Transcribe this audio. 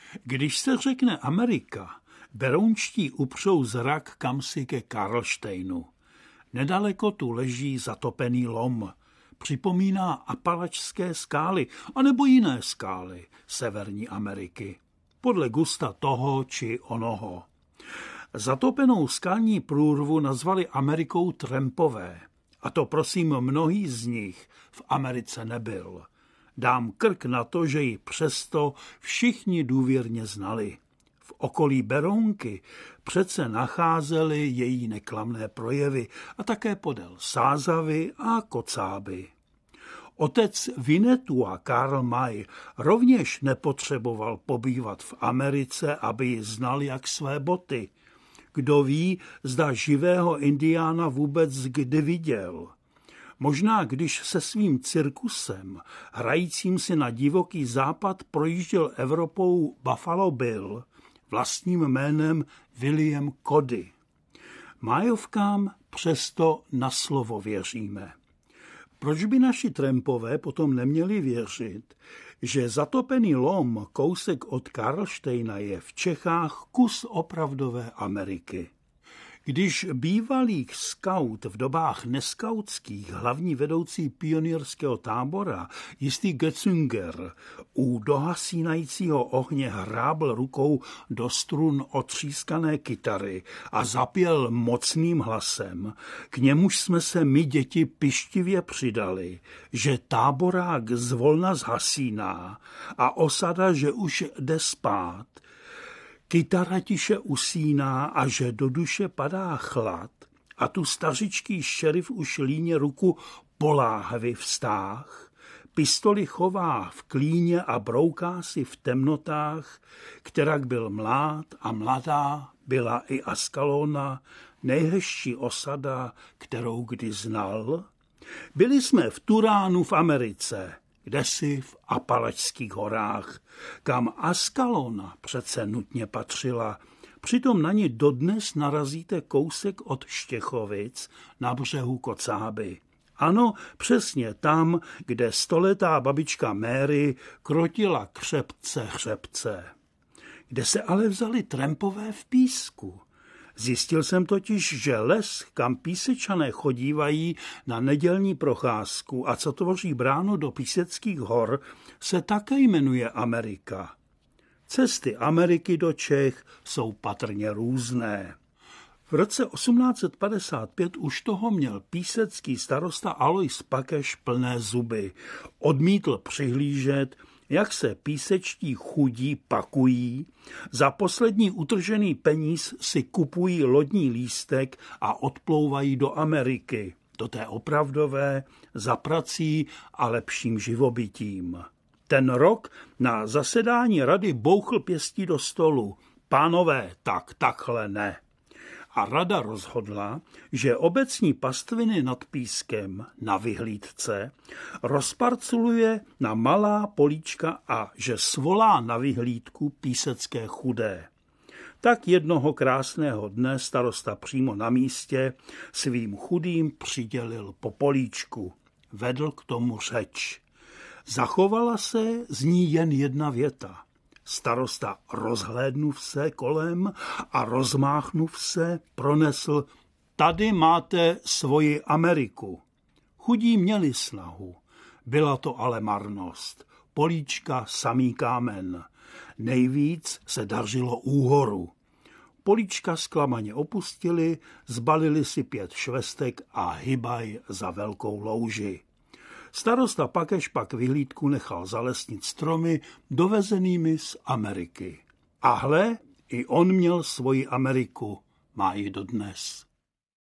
Když se řekne Amerika, berounští upřou zrak kamsi ke Karlštejnu. Nedaleko tu leží zatopený lom. Připomíná Apalačské skály anebo jiné skály Severní Ameriky. Podle gusta toho či onoho. Zatopenou skalní průrvu nazvali Amerikou trampové. A to prosím mnohý z nich v Americe nebyl. Dám krk na to, že ji přesto všichni důvěrně znali. V okolí Berounky přece nacházeli její neklamné projevy a také podél Sázavy a Kocáby. Otec Winnetua Karl May rovněž nepotřeboval pobývat v Americe, aby ji znal jak své boty. Kdo ví, zda živého indiána vůbec kdy viděl. Možná, když se svým cirkusem, hrajícím si na divoký západ, projížděl Evropou Buffalo Bill, vlastním jménem William Cody. Mayovkám přesto na slovo věříme. Proč by naši trampové potom neměli věřit, že zatopený lom kousek od Karlštejna je v Čechách kus opravdové Ameriky? Když bývalý skaut v dobách neskautských, hlavní vedoucí pionýrského tábora, jistý Götzinger, u dohasínajícího ohně hrábl rukou do strun otřískané kytary a zapěl mocným hlasem, k němuž jsme se my děti pyštivě přidali, že táborák zvolna zhasíná a osada, že už jde spát, kytara tiše usíná a že do duše padá chlad a tu stařičký šerif už líně ruku po láhvi vztáh, pistoli chová v klíně a brouká si v temnotách, kterak byl mlád a mladá byla i Askalona, nejhezčí osada, kterou kdy znal. Byli jsme v Turánu v Americe, kdesi v Apalačských horách, kam Askalona přece nutně patřila. Přitom na ní dodnes narazíte kousek od Štěchovic na břehu Kocáby. Ano, přesně tam, kde stoletá babička Mary krotila chřepce. Kde se ale vzali trampové v písku? Zjistil jsem totiž, že les, kam písečané chodívají na nedělní procházku a co tvoří bránu do Píseckých hor, se také jmenuje Amerika. Cesty Ameriky do Čech jsou patrně různé. V roce 1855 už toho měl písecký starosta Alois Pakeš plné zuby. Odmítl přihlížet, jak se písečtí chudí pakují, za poslední utržený peníz si kupují lodní lístek a odplouvají do Ameriky, do té opravdové, za prací a lepším živobytím. Ten rok na zasedání rady bouchl pěstí do stolu. Pánové, takhle ne. A rada rozhodla, že obecní pastviny nad Pískem na vyhlídce rozparceluje na malá políčka a že svolá na vyhlídku písecké chudé. Tak jednoho krásného dne starosta přímo na místě svým chudým přidělil po políčku. Vedl k tomu řeč. Zachovala se z ní jen jedna věta. Starosta rozhlédnuv se kolem a rozmáchnuv se pronesl: tady máte svoji Ameriku. Chudí měli snahu, byla to ale marnost. Políčka samý kámen. Nejvíc se dařilo Úhoru. Políčka zklamaně opustili, zbalili si 5 švestek a hybaj za velkou louži. Starosta Pakeš pak vyhlídku nechal zalesnit stromy dovezenými z Ameriky. A hle, i on měl svoji Ameriku, má ji dodnes.